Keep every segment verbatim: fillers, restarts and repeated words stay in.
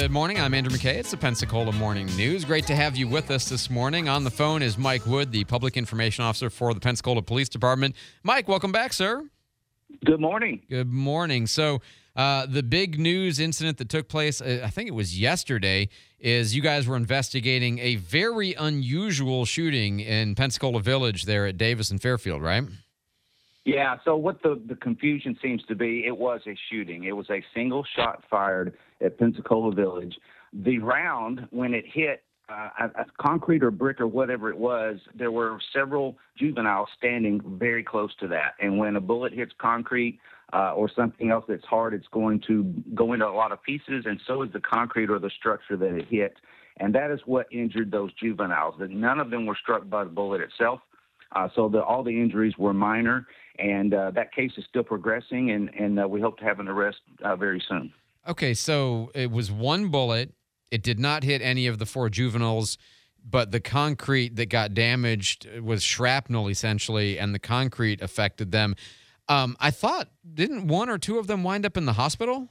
Good morning. I'm Andrew McKay. It's the Pensacola Morning News. Great to have you with us this morning. On the phone is Mike Wood, the Public Information Officer for the Pensacola Police Department. Mike, welcome back, sir. Good morning. Good morning. So uh, the big news incident that took place, uh, I think it was yesterday, is you guys were investigating a very unusual shooting in Pensacola Village there at Davis and Fairfield, right? Yeah, so what the, the confusion seems to be, it was a shooting. It was a single shot fired at Pensacola Village. The round, when it hit uh, a, a concrete or brick or whatever it was, there were several juveniles standing very close to that. And when a bullet hits concrete uh, or something else that's hard, it's going to go into a lot of pieces, and so is the concrete or the structure that it hit. And that is what injured those juveniles. That none of them were struck by the bullet itself. Uh, so the, all the injuries were minor, and uh, that case is still progressing, and, and uh, we hope to have an arrest uh, very soon. Okay, so it was one bullet. It did not hit any of the four juveniles, but the concrete that got damaged was shrapnel, essentially, and the concrete affected them. Um, I thought, didn't one or two of them wind up in the hospital?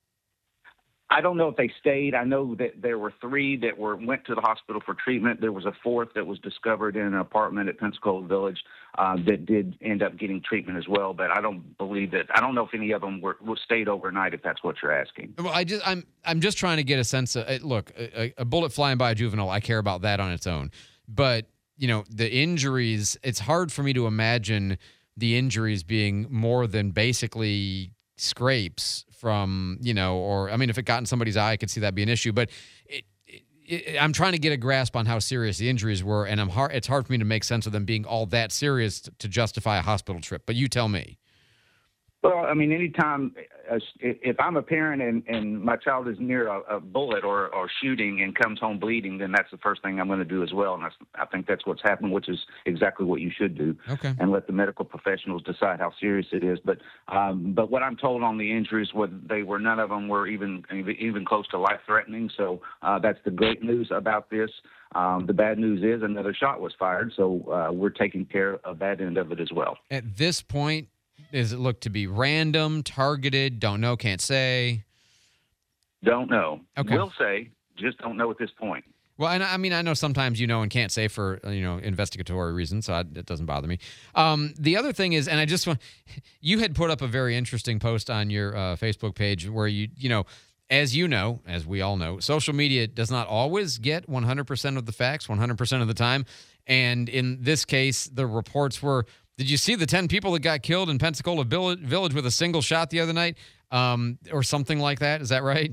I don't know if they stayed. I know that there were three that were went to the hospital for treatment. There was a fourth that was discovered in an apartment at Pensacola Village uh, that did end up getting treatment as well. But I don't believe that. I don't know if any of them were, were stayed overnight. If that's what you're asking. Well, I just I'm I'm just trying to get a sense of look. A, a bullet flying by a juvenile, I care about that on its own. But you know the injuries. It's hard for me to imagine the injuries being more than basically scrapes from, you know, or, I mean, if it got in somebody's eye, I could see that be an issue. But it, it, it, I'm trying to get a grasp on how serious the injuries were, and I'm hard, it's hard for me to make sense of them being all that serious to, to justify a hospital trip. But you tell me. Well, I mean, anytime, uh, if I'm a parent and, and my child is near a, a bullet or, or shooting and comes home bleeding, then that's the first thing I'm going to do as well. And that's, I think that's what's happened, which is exactly what you should do. Okay. And let the medical professionals decide how serious it is. But um, but what I'm told on the injuries, was they were none of them were even even close to life threatening. So uh, that's the great news about this. Um, the bad news is another shot was fired. So uh, we're taking care of that end of it as well. At this point, does it look to be random, targeted, don't know, can't say? Don't know. Okay. Will say, just don't know at this point. Well, and I mean, I know sometimes you know and can't say for, you know, investigatory reasons, so I, it doesn't bother me. Um, the other thing is, and I just want, you had put up a very interesting post on your uh, Facebook page where you, you know, as you know, as we all know, social media does not always get one hundred percent of the facts one hundred percent of the time. And in this case, the reports were, did you see the ten people that got killed in Pensacola Village with a single shot the other night, um, or something like that? Is that right?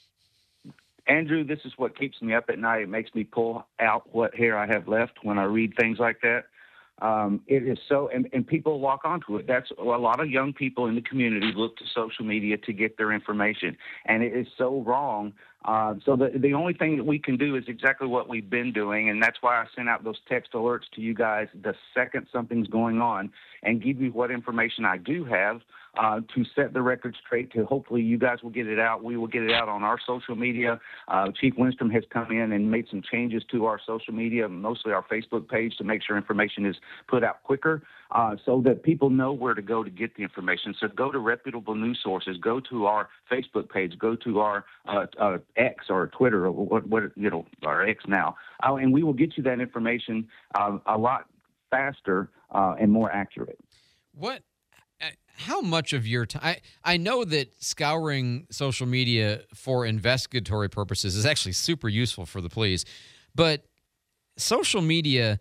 Andrew, this is what keeps me up at night. It makes me pull out what hair I have left when I read things like that. Um, it is so, and, and people lock onto it. That's a lot of young people in the community look to social media to get their information, and it is so wrong. Uh, so the the only thing that we can do is exactly what we've been doing, and that's why I sent out those text alerts to you guys the second something's going on, and give you what information I do have uh, to set the record straight. To hopefully you guys will get it out. We will get it out on our social media. Uh, Chief Lindstrom has come in and made some changes to our social media, mostly our Facebook page, to make sure information is put out quicker, uh, so that people know where to go to get the information. So go to reputable news sources, go to our Facebook page, go to our uh, uh, X or Twitter or what, what you know, our X now, uh, and we will get you that information uh, a lot faster uh, and more accurate. What? How much of your time? I, I know that scouring social media for investigatory purposes is actually super useful for the police, but social media,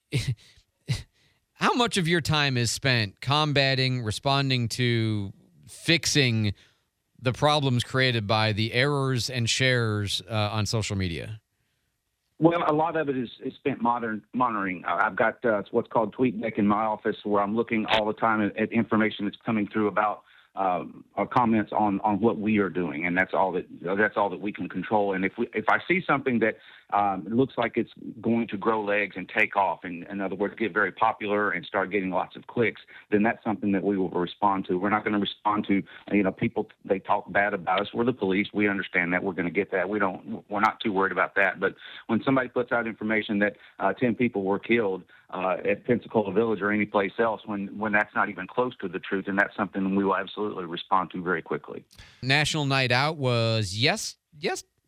how much of your time is spent combating, responding to, fixing the problems created by the errors and shares uh, on social media? Well, a lot of it is, is spent modern monitoring. I've got uh, what's called TweetDeck in my office, where I'm looking all the time at, at information that's coming through about um, our comments on, on what we are doing, and that's all that that's all that we can control. And if we if I see something that um, looks like it's going to grow legs and take off, and in other words, get very popular and start getting lots of clicks, then that's something that we will respond to. We're not going to respond to, you know, people, they talk bad about us. We're the police. We understand that. We're going to get that. We don't. We're not too worried about that. But when somebody puts out information that uh, ten people were killed uh, at Pensacola Village or any place else, when when that's not even close to the truth, and that's something we will absolutely respond to very quickly. National Night Out was yes, yes.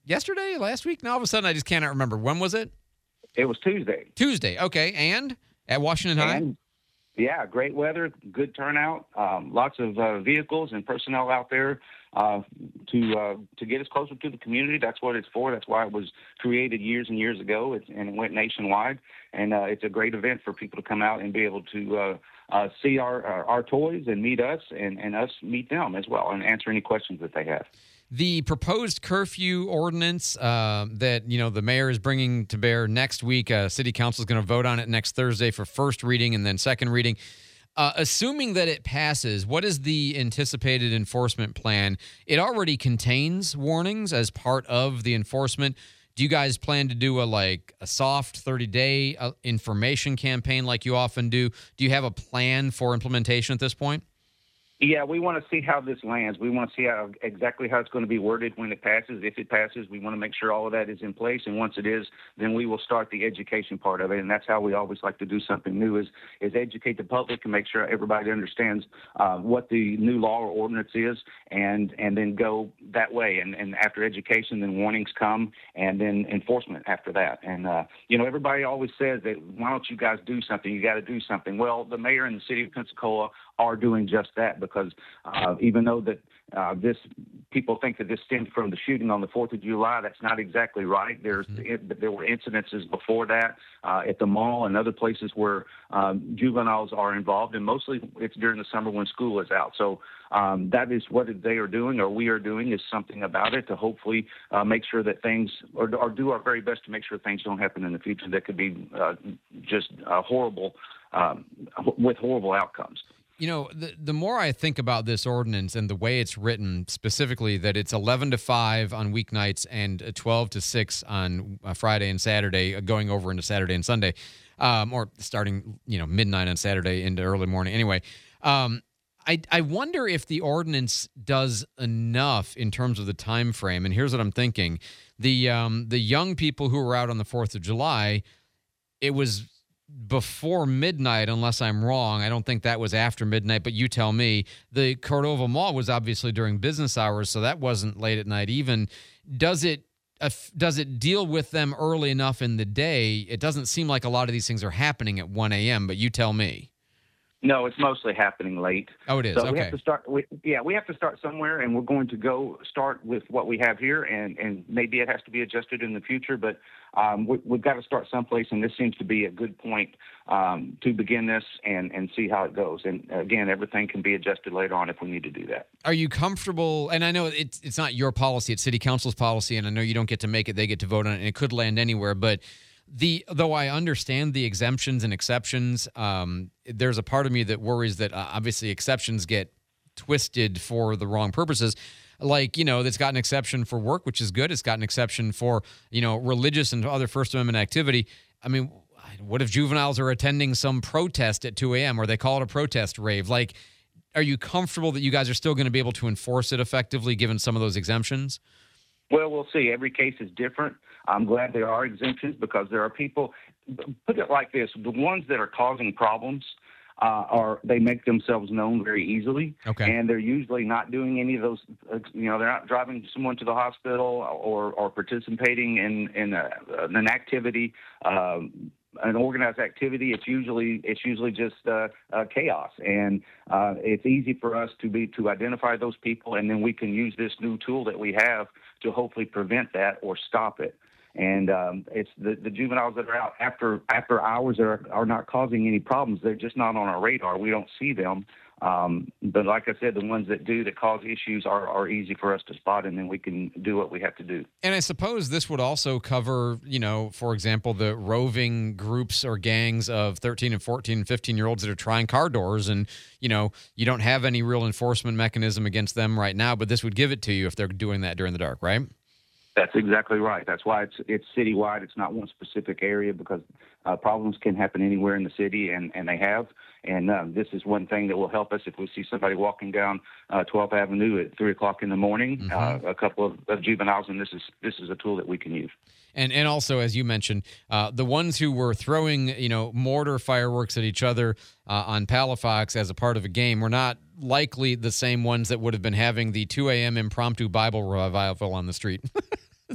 yesterday, last week? Now all of a sudden I just cannot remember. When was it? It was Tuesday. Tuesday. Okay. And at Washington High? And, yeah, great weather, good turnout, um, lots of uh, vehicles and personnel out there uh, to uh, to get us closer to the community. That's what it's for. That's why it was created years and years ago, it's, and it went nationwide. And uh, it's a great event for people to come out and be able to uh, uh, see our, our our toys and meet us, and, and us meet them as well, and answer any questions that they have. The proposed curfew ordinance uh, that, you know, the mayor is bringing to bear next week, uh, city council is going to vote on it next Thursday for first reading and then second reading. Uh, assuming that it passes, what is the anticipated enforcement plan? It already contains warnings as part of the enforcement. Do you guys plan to do a like a soft thirty-day uh, information campaign like you often do? Do you have a plan for implementation at this point? Yeah, we want to see how this lands. We want to see how exactly how it's going to be worded when it passes. If it passes, we want to make sure all of that is in place. And once it is, then we will start the education part of it. And that's how we always like to do something new is is educate the public and make sure everybody understands uh, what the new law or ordinance is, and and then go that way. And, and after education, then warnings come, and then enforcement after that. And, uh, you know, everybody always says that, why don't you guys do something? You got to do something. Well, the mayor and the city of Pensacola are doing just that, because uh, even though that uh, this people think that this stemmed from the shooting on the fourth of July, that's not exactly right. There's mm-hmm. it, there were incidences before that uh, at the mall and other places where um, juveniles are involved, and mostly it's during the summer when school is out. So um, that is what they are doing, or we are doing, is something about it to hopefully uh, make sure that things, or, or do our very best to make sure things don't happen in the future that could be uh, just uh, horrible, um, with horrible outcomes. You know, the the more I think about this ordinance and the way it's written, specifically that it's eleven to five on weeknights and twelve to six on Friday and Saturday, going over into Saturday and Sunday, um, or starting, you know, midnight on Saturday into early morning. Anyway, um, I, I wonder if the ordinance does enough in terms of the time frame. And here's what I'm thinking. The, um, the young people who were out on the fourth of July, it was before midnight, unless I'm wrong. I don't think that was after midnight, but you tell me. The Cordova Mall was obviously during business hours, so that wasn't late at night even. Does it uh, does it deal with them early enough in the day? It doesn't seem like a lot of these things are happening at one a.m., but you tell me. No, it's mostly happening late. Oh, it is. So okay. we have to start. We, yeah, we have to start somewhere, and we're going to go start with what we have here, and, and maybe it has to be adjusted in the future. But um, we, we've got to start someplace, and this seems to be a good point um, to begin this and, and see how it goes. And again, everything can be adjusted later on if we need to do that. Are you comfortable? And I know it's it's not your policy; it's City Council's policy, and I know you don't get to make it; they get to vote on it, and it could land anywhere, but. The though I understand the exemptions and exceptions, um, there's a part of me that worries that uh, obviously exceptions get twisted for the wrong purposes. Like, you know, it's got an exception for work, which is good. It's got an exception for, you know, religious and other First Amendment activity. I mean, what if juveniles are attending some protest at two a.m. or they call it a protest rave? Like, are you comfortable that you guys are still going to be able to enforce it effectively given some of those exemptions? Well, we'll see. Every case is different. I'm glad there are exemptions because there are people, put it like this, the ones that are causing problems uh, are, they make themselves known very easily. Okay. And they're usually not doing any of those, uh, you know, they're not driving someone to the hospital or, or participating in, in a, an activity, um, an organized activity. It's usually it's usually just uh, uh, chaos, and uh, it's easy for us to be to identify those people, and then we can use this new tool that we have to hopefully prevent that or stop it. And um, it's the, the juveniles that are out after after hours are are not causing any problems. They're just not on our radar. We don't see them. Um, but like I said, the ones that do that cause issues are, are easy for us to spot, and then we can do what we have to do. And I suppose this would also cover, you know, for example, the roving groups or gangs of thirteen and fourteen and fifteen-year-olds that are trying car doors. And, you know, you don't have any real enforcement mechanism against them right now, but this would give it to you if they're doing that during the dark, right? That's exactly right. That's why it's it's citywide. It's not one specific area because uh, problems can happen anywhere in the city, and, and they have. And uh, this is one thing that will help us if we see somebody walking down uh, twelfth Avenue at three o'clock in the morning, mm-hmm. uh, a couple of, of juveniles, and this is this is a tool that we can use. And and also, as you mentioned, uh, the ones who were throwing, you know, mortar fireworks at each other uh, on Palafox as a part of a game were not likely the same ones that would have been having the two a.m. impromptu Bible revival on the street.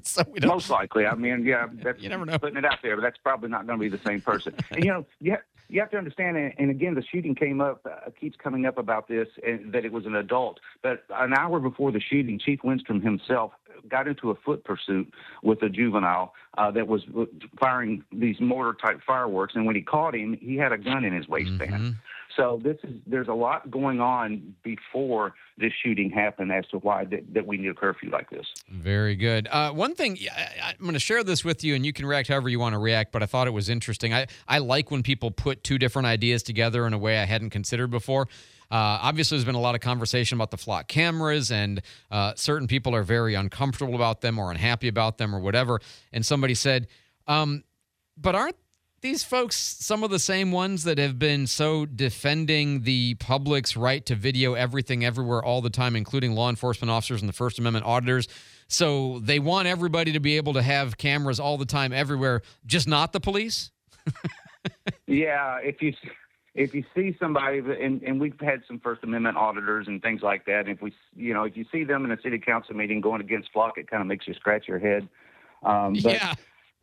so we don't. Most likely. I mean, yeah, that's You never know. putting it out there, but that's probably not going to be the same person. And, you know, you have, you have to understand, and, and again, the shooting came up, uh, keeps coming up about this, and that it was an adult. But an hour before the shooting, Chief Lindstrom himself got into a foot pursuit with a juvenile uh, that was firing these mortar-type fireworks, and when he caught him, he had a gun in his waistband. Mm-hmm. So this is there's a lot going on before this shooting happened as to why that, that we need a curfew like this. Very good. Uh, one thing, I, I'm going to share this with you, and you can react however you want to react, but I thought it was interesting. I, I like when people put two different ideas together in a way I hadn't considered before. Uh, obviously, there's been a lot of conversation about the flock cameras, and uh, certain people are very uncomfortable about them or unhappy about them or whatever. And somebody said, um, but aren't these folks some of the same ones that have been so defending the public's right to video everything everywhere all the time, including law enforcement officers and the First Amendment auditors? So they want everybody to be able to have cameras all the time everywhere, just not the police? Yeah, if you if you see somebody, and, and we've had some First Amendment auditors and things like that, and if we, you know, if you see them in a city council meeting going against flock, it kind of makes you scratch your head. Um, but Yeah.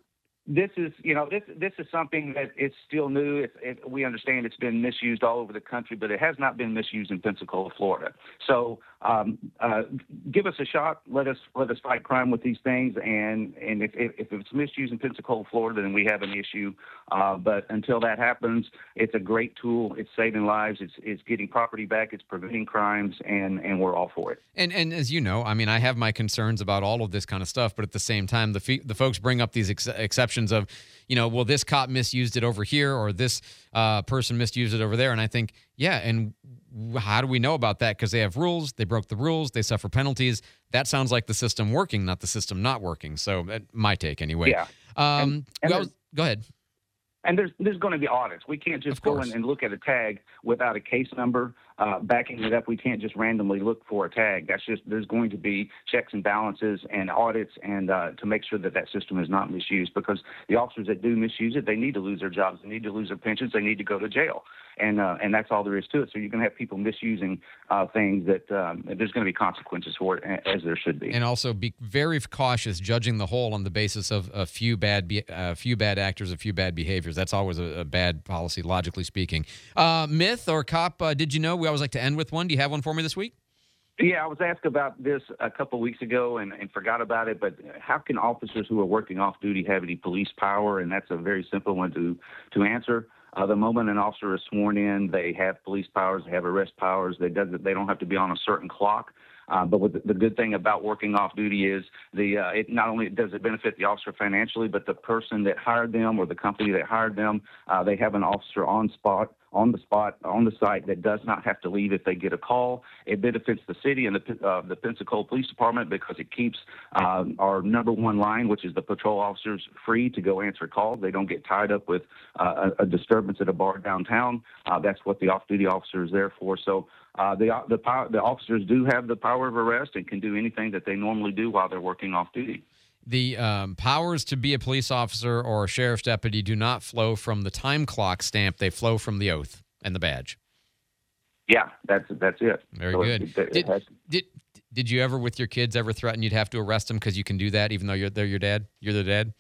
This is, you know, this this is something that it's still new. It, it, we understand it's been misused all over the country, but it has not been misused in Pensacola, Florida. So um, uh, give us a shot. Let us let us fight crime with these things. And and if, if, if it's misused in Pensacola, Florida, then we have an issue. Uh, but until that happens, it's a great tool. It's saving lives. It's it's getting property back. It's preventing crimes, and and we're all for it. And and as you know, I mean, I have my concerns about all of this kind of stuff, but at the same time, the fe- the folks bring up these ex- exceptions of, you know, well, this cop misused it over here, or this uh, person misused it over there. And I think, yeah, and how do we know about that? Because they have rules. They broke the rules. They suffer penalties. That sounds like the system working, not the system not working. So uh, my take anyway. Yeah. Um, And- and well, go ahead. And there's there's going to be audits. We can't just Of go course. in and look at a tag without a case number uh, backing it up. We can't just randomly look for a tag. That's just there's going to be checks and balances and audits, and uh, to make sure that that system is not misused. Because the officers that do misuse it, they need to lose their jobs, they need to lose their pensions, they need to go to jail, and uh, and that's all there is to it. So you're going to have people misusing uh, things that um, there's going to be consequences for it, as there should be. And also be very cautious judging the whole on the basis of a few bad be- a few bad actors, a few bad behaviors. That's always a, a bad policy, logically speaking. Uh, myth or cop, uh, did you know? We always like to end with one. Do you have one for me this week? Yeah, I was asked about this a couple of weeks ago and, and forgot about it, but how can officers who are working off duty have any police power? And that's a very simple one to, to answer. Uh, the moment an officer is sworn in, they have police powers, they have arrest powers. They, does, they don't have to be on a certain clock. Uh, but what the, the good thing about working off duty is the uh, it not only does it benefit the officer financially, but the person that hired them or the company that hired them, uh, they have an officer on spot, on the spot, on the site that does not have to leave if they get a call. It benefits the city and the uh, the Pensacola Police Department because it keeps uh, our number one line, which is the patrol officers, free to go answer calls. They don't get tied up with uh, a, a disturbance at a bar downtown. Uh, that's what the off-duty officer is there for. So uh, the the power, the officers do have the power of arrest and can do anything that they normally do while they're working off duty. The um, powers to be a police officer or a sheriff's deputy do not flow from the time clock stamp. They flow from the oath and the badge. Yeah, that's that's it. Very So good. it- it did, has- did did you ever, with your kids, ever threaten you'd have to arrest them because you can do that, even though you're they're your dad? You're the dad.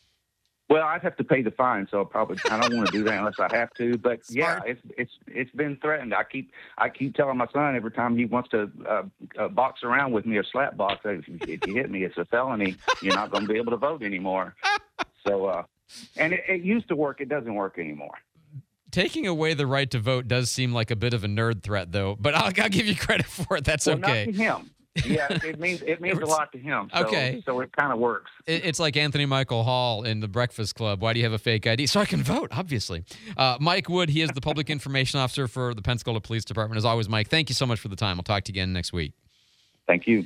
Well, I'd have to pay the fine, so probably I don't want to do that unless I have to. But yeah, Smart. it's it's it's been threatened. I keep I keep telling my son every time he wants to uh, uh, box around with me or slap box, if you, if you hit me, it's a felony. You're not going to be able to vote anymore. So, uh, and it, it used to work. It doesn't work anymore. Taking away the right to vote does seem like a bit of a nerd threat, though. But I'll, I'll give you credit for it. That's Well, okay. not to him. Yeah, it means it means a lot to him. So, Okay. so it kind of works. It- It's like Anthony Michael Hall in The Breakfast Club. Why do you have a fake I D? So I can vote, obviously. Uh, Mike Wood, he is the Public Information Officer for the Pensacola Police Department. As always, Mike, thank you so much for the time. I'll talk to you again next week. Thank you.